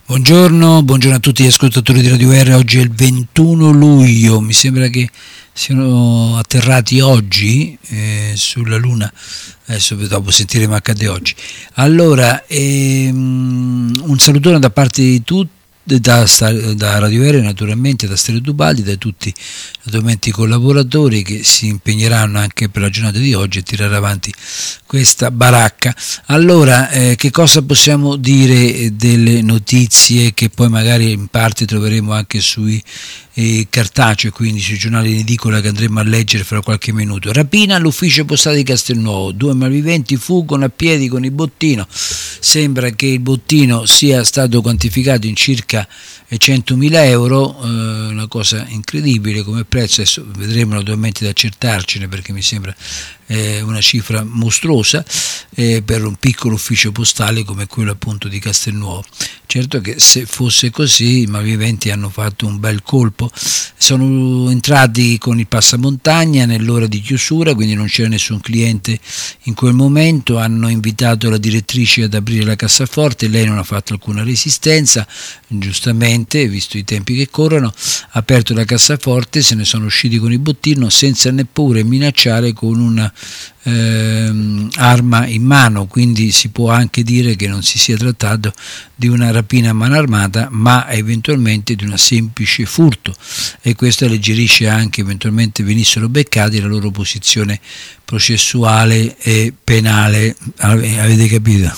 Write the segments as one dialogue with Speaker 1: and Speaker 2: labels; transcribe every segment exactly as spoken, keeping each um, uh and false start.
Speaker 1: Buongiorno, buongiorno a tutti gli ascoltatori di Radio R. Oggi è il ventuno luglio, mi sembra che siano atterrati oggi eh, sulla Luna. Adesso dopo sentiremo accade oggi. Allora, ehm, un salutone da parte di tutti, da, da Radio R naturalmente, da Stereo Dubaldi, da tutti naturalmente i collaboratori che si impegneranno anche per la giornata di oggi a tirare avanti questa baracca. Allora, eh, che cosa possiamo dire delle notizie che poi magari in parte troveremo anche sui eh, cartacei, quindi sui giornali in edicola che andremo a leggere fra qualche minuto. Rapina all'ufficio postale di Castelnuovo, due malviventi fuggono a piedi con il bottino. Sembra che il bottino sia stato quantificato in circa centomila euro, eh, una cosa incredibile come prezzo. Adesso vedremo naturalmente da accertarcene, perché mi sembra eh, una cifra mostruosa eh, per un piccolo ufficio postale come quello appunto di Castelnuovo. Certo che se fosse così i malviventi hanno fatto un bel colpo. Sono entrati con il passamontagna nell'ora di chiusura, quindi non c'era nessun cliente in quel momento. Hanno invitato la direttrice ad aprire la cassaforte, lei non ha fatto alcuna resistenza, giustamente, visto i tempi che corrono, ha aperto la cassaforte, se ne sono usciti con il bottino senza neppure minacciare con una ehm, arma in mano, quindi si può anche dire che non si sia trattato di una rapina a mano armata, ma eventualmente di una semplice furto, e questo alleggerisce anche, eventualmente venissero beccati, la loro posizione processuale e penale. Avete capito?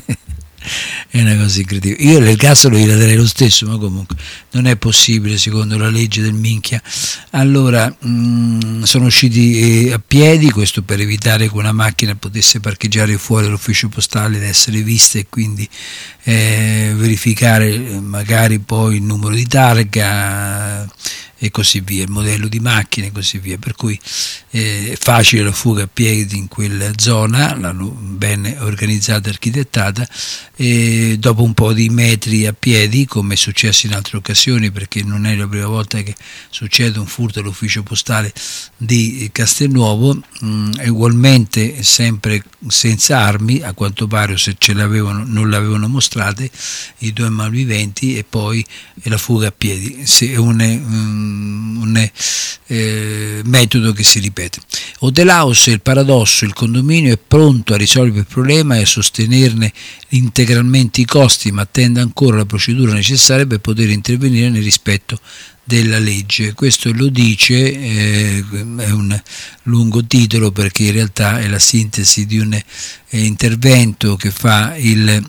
Speaker 1: È una cosa incredibile. Io l'ergastolo gliela darei lo stesso, ma comunque non è possibile secondo la legge del minchia. Allora mh, sono usciti eh, a piedi, questo per evitare che una macchina potesse parcheggiare fuori dall'ufficio postale ed essere vista, e quindi eh, verificare eh, magari poi il numero di targa e così via, il modello di macchina e così via, per cui eh, è facile la fuga a piedi in quella zona, l'hanno ben organizzata e architettata, e dopo un po' di metri a piedi, come è successo in altre occasioni, perché non è la prima volta che succede un furto all'ufficio postale di Castelnuovo, mh, ugualmente sempre senza armi, a quanto pare, se ce l'avevano non l'avevano mostrate i due malviventi, e poi la fuga a piedi. Se un, mh, un eh, metodo che si ripete. Hotel House, il paradosso: il condominio è pronto a risolvere il problema e a sostenerne integralmente i costi, ma attende ancora la procedura necessaria per poter intervenire nel rispetto della legge. Questo lo dice, eh, è un lungo titolo perché in realtà è la sintesi di un eh, intervento che fa il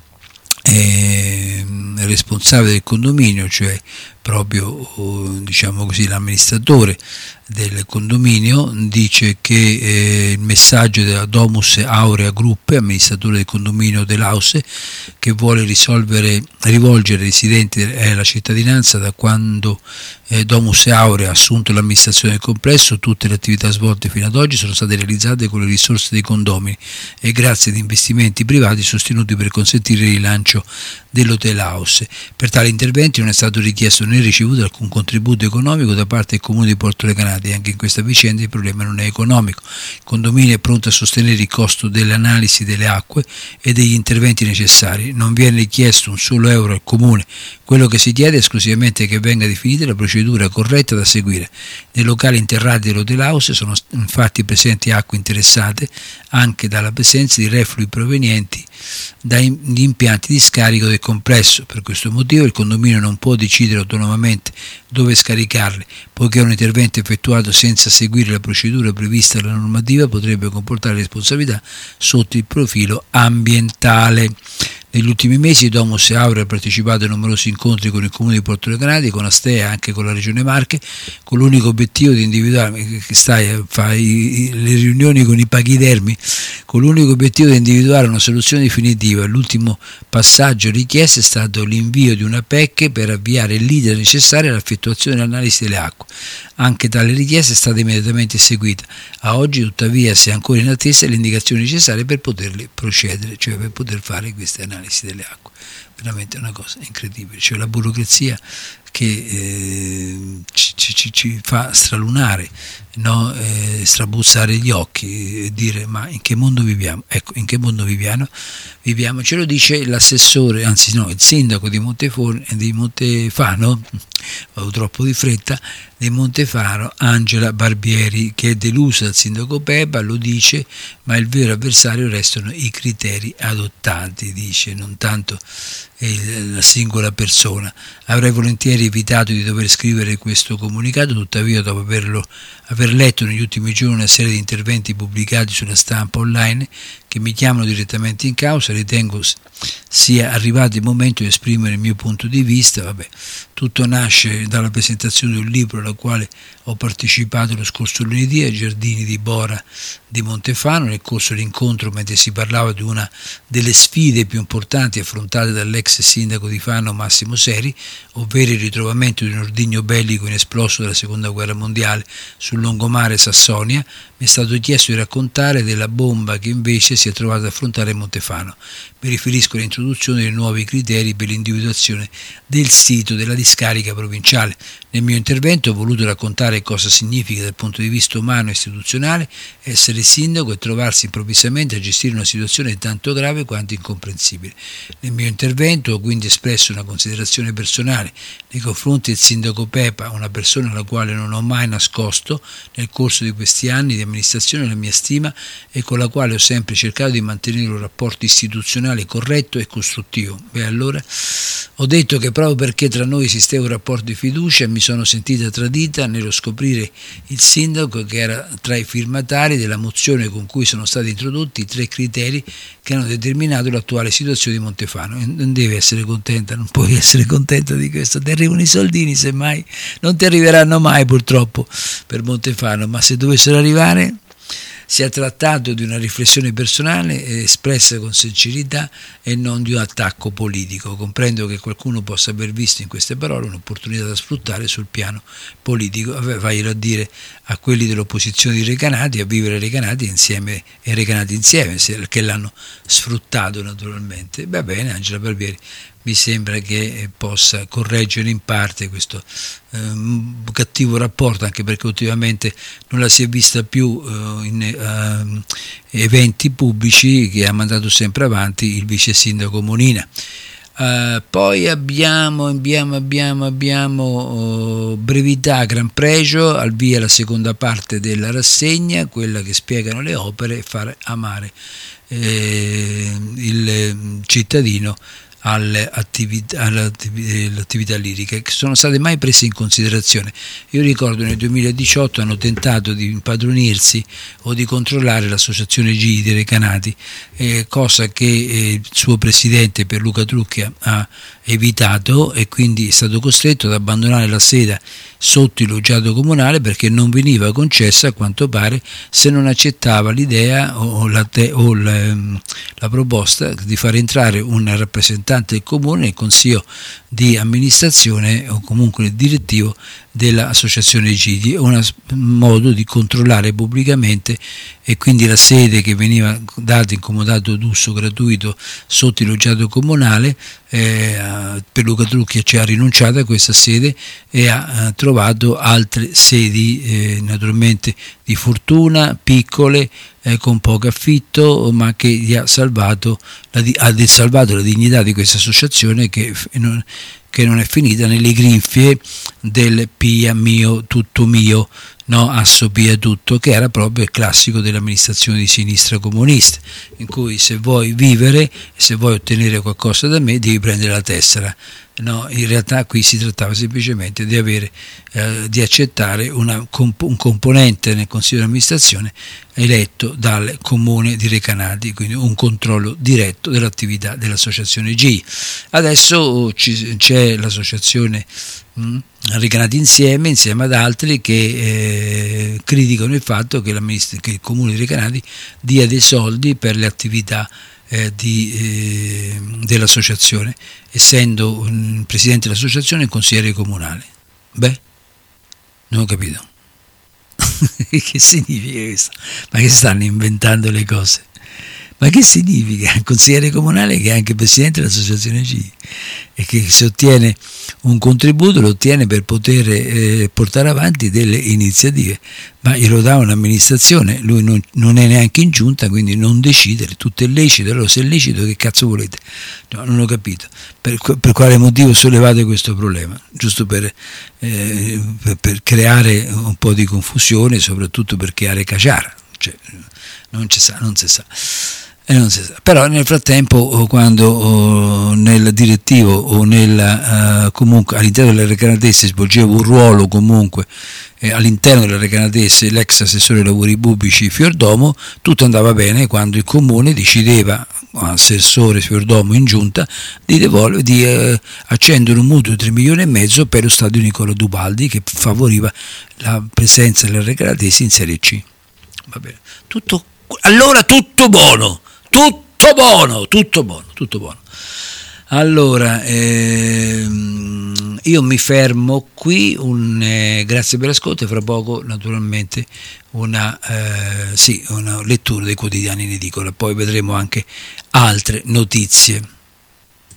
Speaker 1: eh, responsabile del condominio, cioè proprio diciamo così l'amministratore del condominio. Dice che eh, il messaggio della Domus Aurea Group, amministratore del condominio dell'House, che vuole risolvere, rivolgere ai residenti e alla cittadinanza da quando eh, Domus Aurea ha assunto l'amministrazione del complesso. Tutte le attività svolte fino ad oggi sono state realizzate con le risorse dei condomini e grazie ad investimenti privati sostenuti per consentire il rilancio dell'Hotel House. Per tali interventi non è stato richiesto né ricevuto alcun contributo economico da parte del comune di Porto Recanati. Anche in questa vicenda il problema non è economico. Il condominio è pronto a sostenere il costo delle analisi delle acque e degli interventi necessari. Non viene richiesto un solo euro al comune. Quello che si chiede è esclusivamente che venga definita la procedura corretta da seguire. Nei locali interrati dell'Hotel House sono infatti presenti acque interessate anche dalla presenza di reflui provenienti dagli impianti di scarico del complesso. Per questo motivo il condominio non può decidere autonomamente dove scaricarli, poiché un intervento effettuato senza seguire la procedura prevista dalla normativa potrebbe comportare responsabilità sotto il profilo ambientale. Negli ultimi mesi Domus Aurea ha partecipato a numerosi incontri con il comune di Porto Recanati, con Astea e anche con la regione Marche, con l'unico obiettivo di individuare, che stai a fare le riunioni con i pachidermi, con l'unico obiettivo di individuare una soluzione definitiva. L'ultimo passaggio richiesto è stato l'invio di una P E C per avviare l'iter necessario all'effettuazione dell'analisi delle acque. Anche tale richiesta è stata immediatamente eseguita. A oggi, tuttavia, si è ancora in attesa delle indicazioni necessarie per poterle procedere, cioè per poter fare queste analisi delle acque. Veramente una cosa incredibile, cioè la burocrazia che eh, ci, ci, ci fa stralunare, no? eh, strabuzzare gli occhi e dire: ma in che mondo viviamo? Ecco, in che mondo viviamo? viviamo? Ce lo dice l'assessore, anzi no, il sindaco di Montefone, di Montefano, vado troppo di fretta, di Montefano, Angela Barbieri, che è delusa dal sindaco Pepa, lo dice, ma il vero avversario restano i criteri adottati, dice, non tanto la singola persona. Avrei volentieri evitato di dover scrivere questo comunicato, tuttavia dopo averlo, aver letto negli ultimi giorni una serie di interventi pubblicati sulla stampa online che mi chiamano direttamente in causa, ritengo sia arrivato il momento di esprimere il mio punto di vista. Vabbè, tutto nasce dalla presentazione di un libro alla quale ho partecipato lo scorso lunedì ai Giardini di Bora di Montefano, nel corso dell'incontro, mentre si parlava di una delle sfide più importanti affrontate dall'ex sindaco di Fano Massimo Seri, ovvero il ritrovamento di un ordigno bellico inesploso della seconda guerra mondiale sul lungomare Sassonia. Mi è stato chiesto di raccontare della bomba che invece si è trovata ad affrontare Montefano. Mi riferisco all'introduzione dei nuovi criteri per l'individuazione del sito della discarica provinciale. Nel mio intervento ho voluto raccontare cosa significa dal punto di vista umano e istituzionale essere sindaco e trovarsi improvvisamente a gestire una situazione tanto grave quanto incomprensibile. Nel mio intervento ho quindi espresso una considerazione personale nei confronti del sindaco Pepa, una persona alla quale non ho mai nascosto nel corso di questi anni di amministrazione la mia stima e con la quale ho sempre cercato di mantenere un rapporto istituzionale corretto e costruttivo. Beh, allora ho detto che proprio perché tra noi esisteva un rapporto di fiducia mi sono sentita tradita nello scoprire il sindaco che era tra i firmatari della mozione con cui sono stati introdotti i tre criteri che hanno determinato l'attuale situazione di Montefano. E non devi essere contenta, non puoi essere contenta di questo, ti arrivano i soldini, semmai non ti arriveranno mai purtroppo per Montefano, ma se dovessero arrivare si è trattato di una riflessione personale espressa con sincerità e non di un attacco politico. Comprendo che qualcuno possa aver visto in queste parole un'opportunità da sfruttare sul piano politico. Vaglielo a dire a quelli dell'opposizione di Recanati, a vivere Recanati insieme e Recanati insieme, che l'hanno sfruttato naturalmente. Va bene, Angela Barbieri, mi sembra che possa correggere in parte questo eh, cattivo rapporto, anche perché ultimamente non la si è vista più eh, in eh, eventi pubblici, che ha mandato sempre avanti il vice sindaco Monina. Uh, poi abbiamo, abbiamo, abbiamo, abbiamo uh, brevità, gran pregio, al via la seconda parte della rassegna, quella che spiegano le opere e far amare eh, il cittadino alle attività, alle attività liriche, che sono state mai prese in considerazione. Io ricordo nel duemiladiciotto hanno tentato di impadronirsi o di controllare l'associazione G di Recanati, eh, cosa che eh, il suo presidente Pierluca Trucchia ha evitato, e quindi è stato costretto ad abbandonare la sede sotto il loggiato comunale perché non veniva concessa, a quanto pare, se non accettava l'idea o la, te, o la, la proposta di far entrare un rappresentante del comune nel consiglio di amministrazione o comunque il direttivo dell'associazione Gidi, un modo di controllare pubblicamente, e quindi la sede che veniva data in comodato d'uso gratuito sotto il loggiato comunale, eh, Pierluca Trucchia ci ha rinunciato a questa sede e ha eh, trovato altre sedi eh, naturalmente di fortuna, piccole, eh, con poco affitto, ma che gli ha salvato la, ha salvato la dignità di questa associazione che non, che non è finita nelle grinfie del pia mio, tutto mio, no, asso pia tutto, che era proprio il classico dell'amministrazione di sinistra comunista, in cui se vuoi vivere, se vuoi ottenere qualcosa da me, devi prendere la tessera. No, in realtà qui si trattava semplicemente di avere, eh, di accettare una, comp- un componente nel consiglio di amministrazione eletto dal comune di Recanati, quindi un controllo diretto dell'attività dell'associazione G. Adesso ci, c'è l'associazione mh, Recanati Insieme, insieme ad altri che eh, criticano il fatto che, che il comune di Recanati dia dei soldi per le attività Eh, di, eh, dell'associazione, essendo un presidente dell'associazione e consigliere comunale. Beh, non ho capito. Che significa questo? Ma che stanno inventando le cose? Ma che significa? Un consigliere comunale che è anche presidente dell'associazione C I e che se ottiene un contributo lo ottiene per poter eh, portare avanti delle iniziative, ma glielo dà un'amministrazione, lui non, non è neanche in giunta, quindi non decidere, tutto è lecito. Allora se è lecito che cazzo volete? No, non ho capito per, per quale motivo sollevate questo problema, giusto per, eh, per, per creare un po' di confusione, soprattutto per creare caciara, cioè, non si sa, non si sa. E non si sa. Però nel frattempo, quando oh, nel direttivo o nel, uh, comunque all'interno delle Recanatesse svolgeva un ruolo comunque eh, all'interno delle Recanatesse l'ex assessore ai lavori pubblici Fiordomo, tutto andava bene quando il comune decideva, assessore Fiordomo in giunta, di, devolve, di eh, accendere un mutuo di tre milioni e mezzo per lo stadio Nicola Dubaldi che favoriva la presenza delle Recanatesse in Serie C. Va bene. Tutto, allora tutto buono. Tutto buono, tutto buono, tutto buono. Allora, ehm, io mi fermo qui, un, eh, grazie per l'ascolto e fra poco naturalmente una, eh, sì, una lettura dei quotidiani in edicola, poi vedremo anche altre notizie.